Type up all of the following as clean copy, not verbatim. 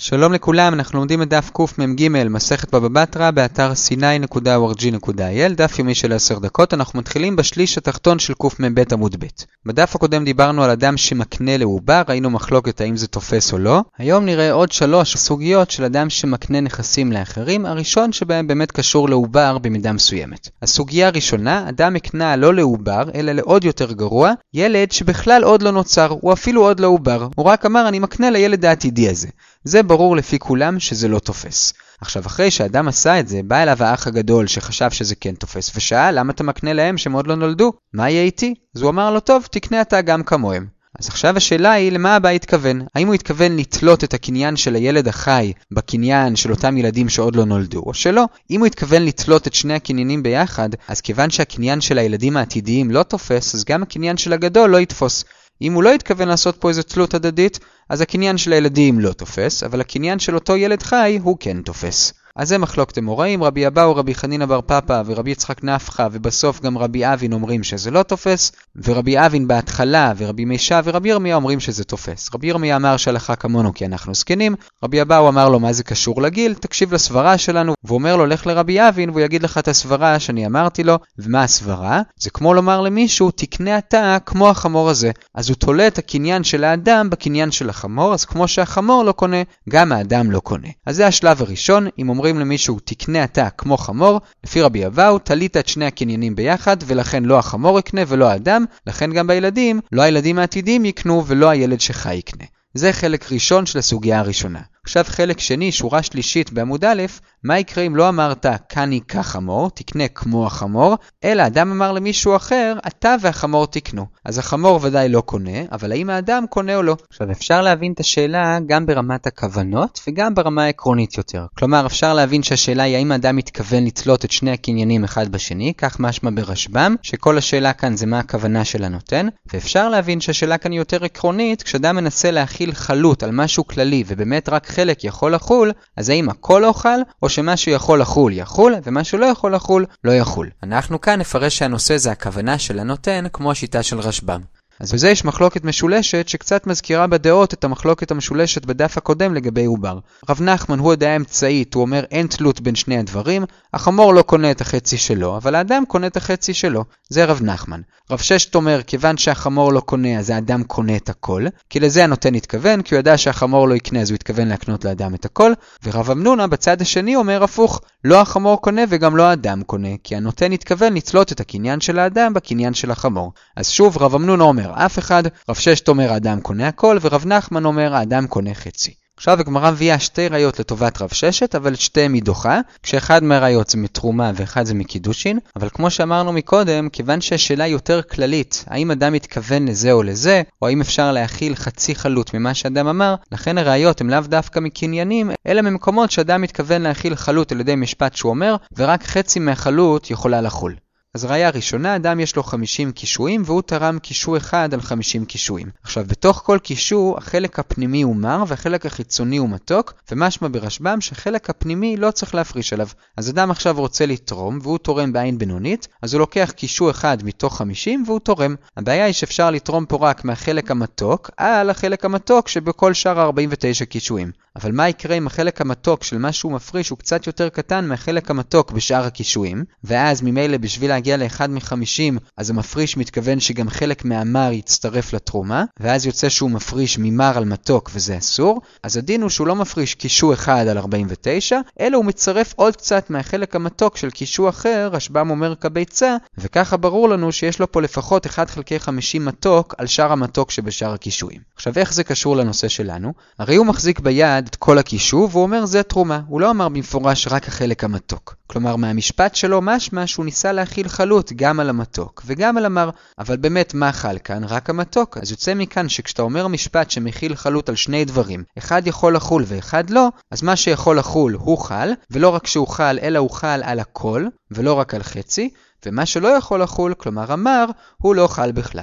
שלום לכולם, אנחנו לומדים את דף קמ"ג, מסכת בבא בתרא, באתר sinai.org.il, דף יומי של 10 דקות. אנחנו מתחילים בשליש התחתון של קמ"ב עמוד ב'. בדף הקודם דיברנו על אדם שמקנה לעובר, ראינו מחלוקת האם זה תופס או לא. היום נראה עוד 3 סוגיות של אדם שמקנה נכסים לאחרים, הראשון שבהם באמת קשור לעובר במידה מסוימת. הסוגיה הראשונה, אדם מקנה לא לעובר, אלא לעוד יותר גרוע, ילד שבכלל עוד לא נוצר, הוא אפילו עוד לא עובר, הוא רק אמר אני מקנה לילד העתידי הזה. זה ברור לפי כולם שזה לא תופס. עכשיו אחרי שאדם עשה את זה, בא אליו האח הגדול שחשב שזה כן תופס, ושאל למה אתה מקנה להם שהם עוד לא נולדו? מה יהיה איתי? אז הוא אמר לו טוב, תקנה אתה גם כמוהם. אז עכשיו השאלה היא למה הבא התכוון? האם הוא התכוון לתלות את הקניין של הילד החי בקניין של אותם ילדים שעוד לא נולדו, או שלא? אם הוא התכוון לתלות את שני הקניינים ביחד, אז כיוון שהקניין של הילדים העתידיים לא תופס, אז גם הקניין של הגדול לא יתפוס. אם הוא לא התכוון לעשות פה איזו תלות הדדית, אז הקניין של הילדים לא תופס, אבל הקניין של אותו ילד חי הוא כן תופס. אז זה מחלוקת אמוראים, רבי אבאו, רבי חנינא בר פפא ורבי יצחק נפחא, ובסוף גם רבי אבין אומרים שזה לא תופס, ורבי אבין בהתחלה ורבי מישה ורבי ירמיה אומרים שזה תופס. רבי ירמיה אמר שהלכה כמונו כי אנחנו זקנים, רבי אבאו אמר לו מה זה קשור לגיל, תקשיב לסברה שלנו, והוא אומר לו לך לרבי אבין והוא יגיד לך את הסברה שאני אמרתי לו. ומה הסברה? זה כמו לומר למישהו תקנה אתה כמו החמור הזה. אז הוא תולה את הקניין של האדם בקניין של החמור, אז כמו שהחמור לא קונה, גם האדם לא קונה. אז זה השלב הראשון. אם אומרים למישהו תקנה אתה כמו חמור, לפי רבי אבאו תלית את שני הקניינים ביחד, ולכן לא החמור יקנה ולא האדם, לכן גם בילדים לא הילדים העתידים יקנו ולא הילד שחי יקנה. זה חלק ראשון של הסוגיה הראשונה. עכשיו חלק שני, שורה שלישית בעמוד א', מה יקרה אם לא אמרת קני כחמור, תקנה כמו החמור, אלא אדם אמר למישהו אחר, אתה והחמור תקנו. אז החמור ודאי לא קונה, אבל האם האדם קונה או לא? עכשיו אפשר להבין את השאלה גם ברמת הכוונות וגם ברמה העקרונית יותר. כלומר אפשר להבין שהשאלה היא האם האדם מתכוון לתלות את שני הקניינים אחד בשני, כך משמע ברשב"ם, שכל השאלה כאן זה מה הכוונה של הנותן, ואפשר להבין שהשאלה כאן היא יותר עקרונית, כשאדם מנסה להכיל חלות על משהו כללי ובאמת רק חלק יכול לחול, אז האם הכל לא חל, או שמשהו יכול לחול יחול, ומשהו לא יכול לחול לא יחול. אנחנו כאן נפרש שהנושא זה הכוונה של הנותן, כמו השיטה של רשב"ם. אז בזה יש מחלוקת משולשת שקצת מזכירה בדעות את המחלוקת המשולשת בדף הקודם לגבי עובר. רב נחמן הוא הדעה האמצעית, הוא אומר אין תלות בין שני הדברים, החמור לא קונה את החצי שלו, אבל האדם קונה את החצי שלו. זה רב נחמן. רב ששת אומר כיוון שהחמור לא קונה אז האדם קונה את הכל, כי לזה הנותן התכוון, כי הוא ידע שהחמור לא יקנה אז הוא התכוון להקנות לאדם את הכל. ורב אמנונה בצד השני אומר הפוך, לא החמור קונה וגם לא האדם קונה, כי הנותן התכוון לתלות את הקניין של האדם בקניין של החמור. אז שוב רב אמנונה אומר אף אחד, רב ששת אומר האדם קונה הכל, ורב נחמן אומר האדם קונה חצי. עכשיו הגמרא מביאה 2 ראיות לטובת רב ששת, אבל 2 מדוחה, כשאחד מהראיות זה מתרומה ואחד זה מקידושין, אבל כמו שאמרנו מקודם, כיוון שהשאלה יותר כללית, האם אדם מתכוון לזה או לזה, או האם אפשר להכיל חצי חלות ממה שאדם אמר, לכן הראיות הם לאו דווקא מקניינים, אלא ממקומות שאדם מתכוון להכיל חלות על ידי משפט שהוא אומר, ורק חצי מהחלות יכולה לחול. אז ראיה ראשונה, אדם יש לו 50 קישואים, והוא תרם קישוא אחד על 50 קישואים. עכשיו, בתוך כל קישוא, החלק הפנימי הוא מר, והחלק החיצוני הוא מתוק, ומשמע ברשב"ם שהחלק הפנימי לא צריך להפריש עליו. אז אדם עכשיו רוצה לתרום, והוא תורם בעין בינונית, אז הוא לוקח קישוא אחד מתוך 50, והוא תורם. הבעיה היא שאפשר לתרום פה רק מהחלק המתוק, על החלק המתוק שבכל שאר 49 קישואים. אבל מה יקרה אם החלק המתוק של מה שהוא מפריש הוא קצת יותר קטן מהחלק המתוק בשאר הקישואים, ואז ממילא בשביל להגיע לאחד מ-50, אז המפריש מתכוון שגם חלק מהמר יצטרף לתרומה, ואז יוצא שהוא מפריש ממר על מתוק וזה אסור, אז הדין הוא שהוא לא מפריש קישוא אחד על 49, אלא הוא מצרף עוד קצת מהחלק המתוק של קישוא אחר, רשב"ם אומר כביצה, וככה ברור לנו שיש לו פה לפחות 1 חלקי 50 מתוק על שאר המתוק שבשאר הקישואים. עכשיו איך זה קשור לנושא שלנו? הרי הוא מחזיק ביד את כל הקישוא, והוא אומר זה תרומה. הוא לא אמר במפורש רק החלק המתוק. כלומר, מהמשפט שלו משמע שהוא ניסה להכיל חלות גם על המתוק וגם על המר. אבל באמת מה חל כאן? רק המתוק. אז יוצא מכאן שכשאתה אומר משפט שמכיל חלות על 2 דברים, אחד יכול לחול ואחד לא, אז מה שיכול לחול הוא חל, ולא רק שהוא חל, אלא הוא חל על הכל, ולא רק על חצי, ומה שלא יכול לחול, כלומר המר, הוא לא חל בכלל.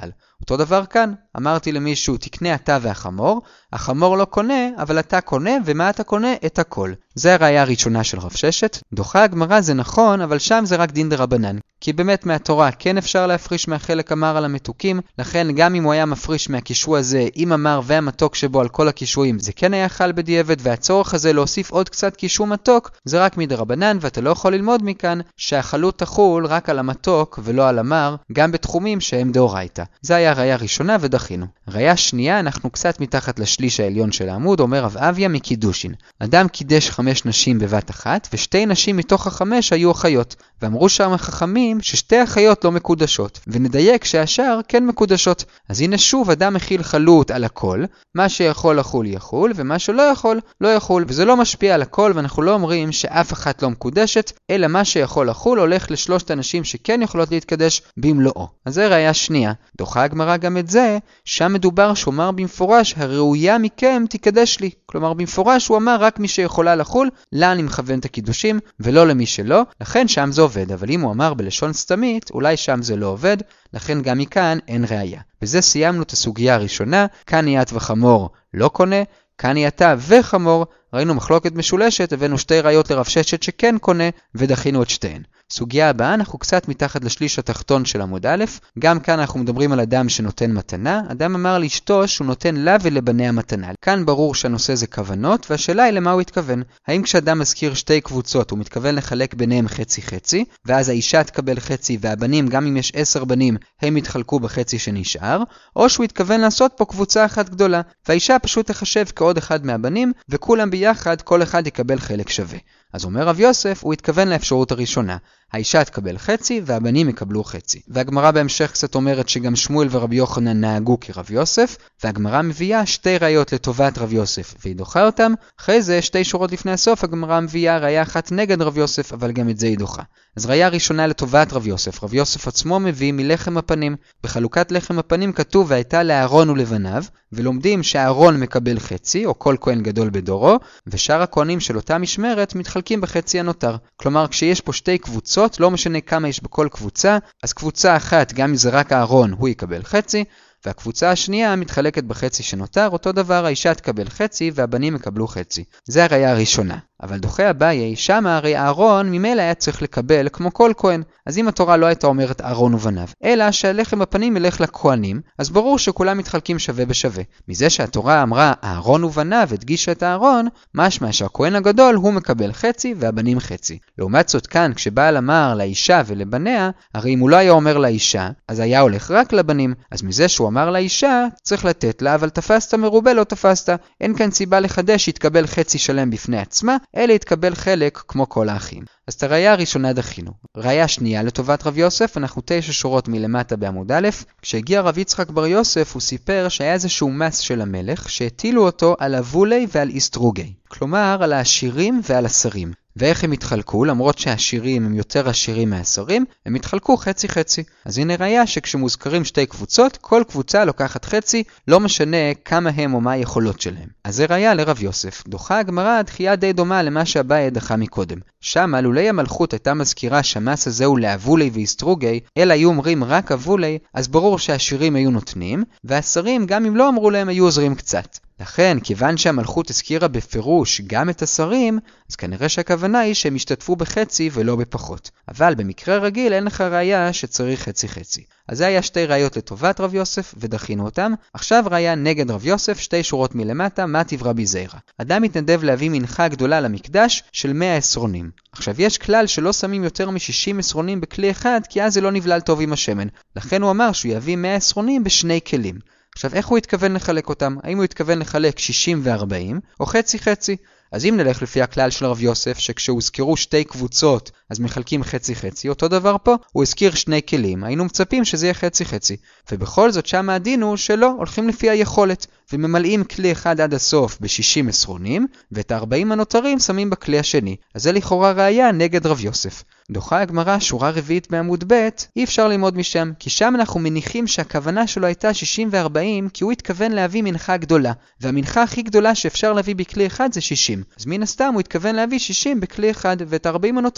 אותו דבר כאן, אמרתי למישהו תקנה אתה והחמור, החמור לא קונה, אבל אתה קונה, ומה אתה קונה? את הכל. זה הראיה הראשונה של רב ששת. דוחה הגמרא זה נכון, אבל שם זה רק דין דרבנן. כי באמת מהתורה כן אפשר להפריש מהחלק המר על המתוקים, לכן גם אם הוא היה מפריש מהקישוע הזה עם המר והמתוק שבו על כל הקישועים, זה כן היה חל בדיעבד, והצורך הזה להוסיף עוד קצת קישוע מתוק, זה רק מדרבנן, ואתה לא יכול ללמוד מכאן שהחלות תחול רק על המתוק ולא על המר, גם בתחומים שהם דאורייתא. זה היה ראיה ראשונה ודחינו. ראיה שנייה, אנחנו קצת מתחת לשליש העליון של העמוד, אומר רב אביה מקידושין. אדם קידש 5 נשים בבת אחת, ו2 נשים מתוך ה5 היו אחיות. ואמרו שם החכמים ששתי אחיות לא מקודשות, ונדייק שהשאר כן מקודשות. אז הנה שוב אדם מכיל חלות על הכל, מה שיכול לחול יחול, ומה שלא יכול לא יחול, וזה לא משפיע על הכל, ואנחנו לא אומרים שאף אחת לא מקודשת, אלא מה שיכול לחול הולך לשלושת הנשים שכן יכולות להתקדש במלואו. אז זה ראיה שנייה. דוחה הגמרא גם את זה, שם מדובר שאומר במפורש, הראויה מכם תקדש לי. כלומר במפורש הוא אמר רק מי שיכולה לחול, לה אני מכוון את הקידושים, ולא למי שלא, לכן שם זה עובד. אבל אם הוא אמר בלשון סתמית, אולי שם זה לא עובד, לכן גם מכאן אין ראיה. בזה סיימנו את הסוגיה הראשונה, כאן יית וחמור לא קונה, כאן יתה וחמור, ראינו מחלוקת משולשת, הבאנו 2 ראיות לרב ששת שכן קונה, ודחינו את שתיהן. סוגיה הבאה, אנחנו קצת מתחת לשליש התחתון של עמוד א', גם כאן אנחנו מדברים על אדם שנותן מתנה, אדם אמר לאשתו שהוא נותן לה ולבניה מתנה. כאן ברור שהנושא זה כוונות, והשאלה היא למה הוא התכוון. האם כשאדם מזכיר 2 קבוצות, הוא מתכוון לחלק ביניהם חצי-חצי, ואז האישה תקבל חצי, והבנים, גם אם יש 10 בנים, הם יתחלקו בחצי שנשאר, או שהוא התכוון לעשות פה קבוצה אחת גדולה, והאישה פשוט תחשב כעוד אחד מהבנים, וכולם ביחד, כל אחד יקבל חלק שווה. אז אומר רב יוסף, הוא התכוון לאפשרות הראשונה. האישה תקבל חצי והבנים יקבלו חצי. והגמרא בהמשך קצת אומרת שגם שמואל ורבי יוחנן נהגו כרב יוסף, והגמרא מביאה 2 ראיות לטובת רב יוסף והיא דוחה אותם. אחרי זה 2 שורות לפני הסוף הגמרא מביאה ראיה אחת נגד רב יוסף, אבל גם את זה היא דוחה. אז ראיה ראשונה לטובת רב יוסף. רב יוסף עצמו מביא מלחם הפנים. בחלוקת לחם הפנים כתוב והייתה לאהרון ולבניו, ולומדים שהאהרון מקבל חצי, או כל כהן גדול בדורו, ושאר הכהנים של אותה משמרת מתחלקים בחצי הנותר. כלומר, כשיש פה 2 קבוצות, לא משנה כמה יש בכל קבוצה, אז קבוצה אחת, גם אם זה רק האהרון, הוא יקבל חצי, והקבוצה השנייה מתחלקת בחצי שנותר, אותו דבר האישה תקבל חצי והבנים יקבלו חצי. זה הראיה הראשונה. אבל דוחה אביי, שם הרי אהרון ממילא היה צריך לקבל כמו כל כהן. אז אם התורה לא הייתה אומרת אהרון ובניו, אלא שהלחם הפנים ילך לכהנים, אז ברור שכולם מתחלקים שווה בשווה. מזה שהתורה אמרה אהרון ובניו הדגישה את אהרון, משמע שהכהן הגדול הוא מקבל חצי והבנים חצי. לעומת זאת כאן, כשבעל אמר לאישה ולבניה, הרי אם הוא לא היה אומר לאישה, אז היה הולך רק לבנים. אז מזה שהוא אמר לאישה, צריך לתת לה, אבל תפסת מרובה לא תפסת. אין כאן סיבה לחדש שיתקבל חצי שלם בפני עצמה, אלא יתקבל חלק כמו כל האחים. אז את הראיה הראשונה דחינו. ראיה שנייה לטובת רב יוסף, אנחנו 9 שורות מלמטה בעמוד א', כשהגיע רב יצחק בר יוסף הוא סיפר שהיה איזשהו מס של המלך שהטילו אותו על אבולי ועל איסטרוגי. כלומר על העשירים ועל השרים. ואיך הם התחלקו? למרות שהעשירים הם יותר עשירים מהשרים, הם התחלקו חצי-חצי. אז הנה ראיה שכשמוזכרים 2 קבוצות, כל קבוצה לוקחת חצי, לא משנה כמה הם או מה היכולות שלהם. אז זה ראיה לרב יוסף. דוחה הגמרא דחייה די דומה למה שאביי דחה מקודם. שם לולי המלכות הייתה מזכירה שהמס הזה הוא לאבולי ואיסטרוגי, אלא היו אומרים רק אבולי, אז ברור שהעשירים היו נותנים, והשרים גם אם לא אמרו להם היו עוזרים קצת. לכן, כיוון שהמלכות הזכירה בפירוש גם את השרים, אז כנראה שהכוונה היא שהם השתתפו בחצי ולא בפחות. אבל במקרה רגיל אין לך ראיה שצריך חצי-חצי. אז זה היה 2 ראיות לטובת רב יוסף ודחינו אותם. עכשיו ראיה נגד רב יוסף, 2 שורות מלמטה, מה תברא ביזירא. אדם מתנדב להביא מנחה גדולה למקדש של 100 עשרונים. עכשיו יש כלל שלא שמים יותר מ-60 עשרונים בכלי אחד, כי אז זה לא נבלל טוב עם השמן. לכן הוא אמר שהוא יביא 100 עשרונים ב2 כלים. עכשיו איך הוא התכוון לחלק אותם? האם הוא התכוון לחלק 60 ו-40 או חצי-חצי? אז אם נלך לפי הכלל של רב יוסף, שכשהוזכרו 2 קבוצות, אז מחלקים חצי-חצי, אותו דבר פה, הוא הזכיר 2 כלים, היינו מצפים שזה יהיה חצי-חצי. ובכל זאת שם הדין הוא שלא, הולכים לפי היכולת, וממלאים כלי אחד עד הסוף ב-60 עשרונים, ואת ה-40 הנותרים שמים בכלי השני. אז זה לכאורה ראיה נגד רב יוסף. דוחה הגמרא שורה רביעית בעמוד ב', אי אפשר ללמוד משם, כי שם אנחנו מניחים שהכוונה שלו הייתה 60 ו-40, כי הוא התכוון להביא מנחה גדולה, והמנחה הכי גדולה שאפשר להביא בכלי אחד זה 60. אז מן הסתם הוא התכוון להביא 60 בכלי אחד, ואת 40 הנותרים בכלי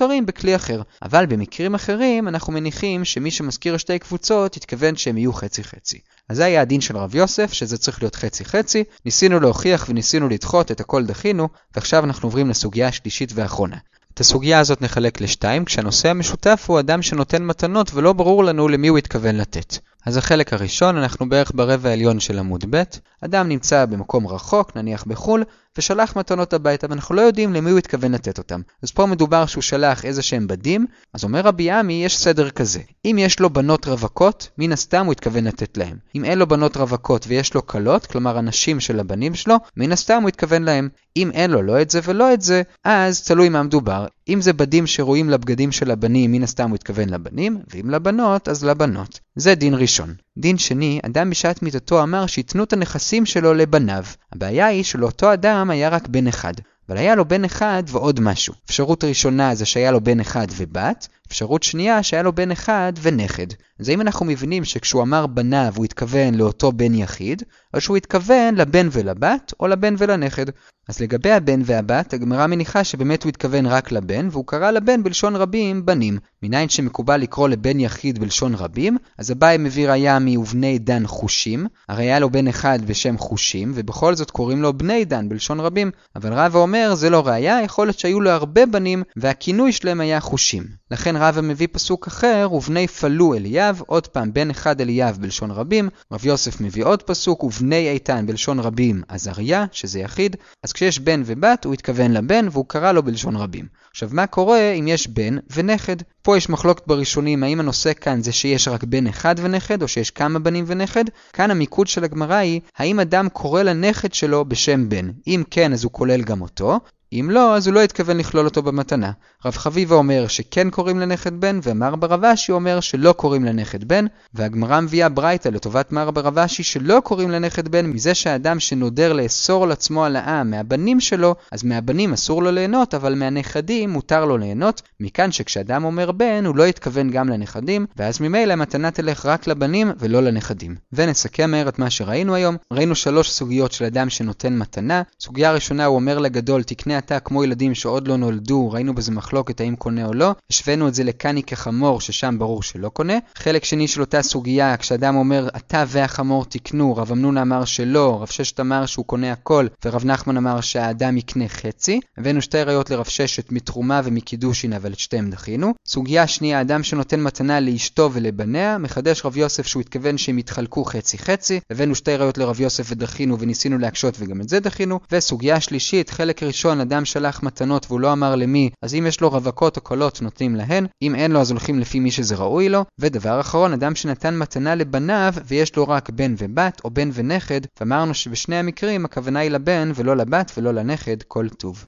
כלי אחר. אבל במקרים אחרים אנחנו מניחים שמי שמזכיר שתי קבוצות התכוון שהם יהיו חצי-חצי. אז זה היה הדין של רב יוסף, שזה צריך להיות חצי-חצי. ניסינו להוכיח וניסינו לדחות, את הכל דחינו, ועכשיו אנחנו עוברים לסוגיה השלישית והאחרונה. את הסוגיה הזאת נחלק לשתיים, כשהנושא המשותף הוא אדם שנותן מתנות ולא ברור לנו למי הוא התכוון לתת. אז החלק הראשון, אנחנו בערך ברבע העליון של עמוד ב'. אדם נמצא במקום רחוק, נניח בחול, ושלח מתנות הביתה, ואנחנו לא יודעים למי הוא התכוון לתת אותם. אז פה מדובר שהוא שלח איזה שהם בדים, אז אומר רבי עמי, יש סדר כזה. אם יש לו בנות רווקות, מן הסתם הוא התכוון לתת להם. אם אין לו בנות רווקות ויש לו קלות, כלומר אנשים של הבנים שלו, מן הסתם הוא התכוון להם. אם אין לו לא את זה ולא את זה, אז תלוי מה מדובר. אם זה בדים שרואים לבגדים של הבנים, מן הסתם הוא התכוון לבנים, ואם לבנות, אז לבנות. זה דין ראשון. דין שני, אדם בשעת מיתתו אמר שיתנו את הנכסים שלו לבניו. הבעיה היא שלאותו אדם היה רק בן אחד. אבל היה לו בן אחד ועוד משהו. אפשרות ראשונה זה שהיה לו בן אחד ובת, אפשרות שנייה שהיה לו בן אחד ונכד. אז אם אנחנו מבינים שכשהוא אמר בניו הוא התכוון לאותו בן יחיד, או שהוא התכוון לבן ולבת או לבן ולנכד. אז לגבי הבן והבת, הגמרא מניחה שבאמת הוא התכוון רק לבן, והוא קרא לבן בלשון רבים בנים. מניין שמקובל לקרוא לבן יחיד בלשון רבים, אז אביי מביא ראיה מבני דן חושים, הרי היה לו בן אחד בשם חושים, ובכל זאת קוראים לו בני דן בלשון רבים, אבל רבא אומר זה לא ראיה, יכול להיות שהיו לו הרבה בנים, והכינוי שלהם היה חושים. לכן רבא מביא פסוק אחר, ובני פלו אליאב, עוד פעם בן אחד אליאב בלשון רבים, רב יוסף מביא עוד פסוק, ובני איתן בלשון רבים עזריה, שזה יחיד, אז כשיש בן ובת הוא התכוון לבן והוא קרא לו בלשון רבים. עכשיו מה קורה אם יש בן ונכד? פה יש מחלוקת בראשונים האם הנושא כאן זה שיש רק בן אחד ונכד או שיש כמה בנים ונכד. כאן המיקוד של הגמרא היא האם אדם קורא לנכד שלו בשם בן. אם כן אז הוא כולל גם אותו, אם לא אז הוא לא התכוון לכלול אותו במתנה. רב חביבה אומר שכן קוראים לנכד בן, ומר ברבשי אומר שלא קוראים לנכד בן, והגמרא מביאה ברייתא לטובת מר ברבשי שלא קוראים לנכד בן מזה שהאדם שנודר לאסור על עצמו העלאה מהבנים שלו, אז מהבנים אסור לו ליהנות, אבל מהנכדים מותר לו ליהנות, מכאן שכשאדם אומר בן הוא לא התכוון גם לנכדים, ואז ממילא המתנה תלך רק לבנים ולא לנכדים. ונסכם מהר את מה שראינו היום. ראינו 3 סוגיות של אדם שנותן מתנה. סוגיה ראשונה הוא אומר לגדול תקנה אתה כמו ילדים שעוד לא נולדו, ראינו בזה מחלוקת האם קונה או לא, השווינו את זה לקני כחמור ששם ברור שלא קונה. חלק שני של אותה סוגיה, כשאדם אומר אתה והחמור תקנו, רב אמנון אמר שלא, רב ששת אמר שהוא קונה הכל, ורב נחמן אמר שהאדם יקנה חצי. הבאנו 2 ראיות לרב ששת מתרומה ומקידושין, אבל את שתיהם דחינו. סוגיה שנייה, אדם שנותן מתנה לאשתו ולבניה, מחדש רב יוסף שהוא התכוון שהם יתחלקו חצי-חצי. הבאנו 2 ראיות לרב יוסף ודחינו וניסינו להקשות וגם את זה דחינו. וסוגיה שלישית, חלק ראשון, אדם שלח מתנות והוא לא אמר למי, אז אם יש לו רווקות או קלות נותנים להן, אם אין לו אז הולכים לפי מי שזה ראוי לו. ודבר אחרון, אדם שנתן מתנה לבניו ויש לו רק בן ובת או בן ונכד, ואמרנו שבשני המקרים הכוונה היא לבן ולא לבת ולא לנכד, כל טוב.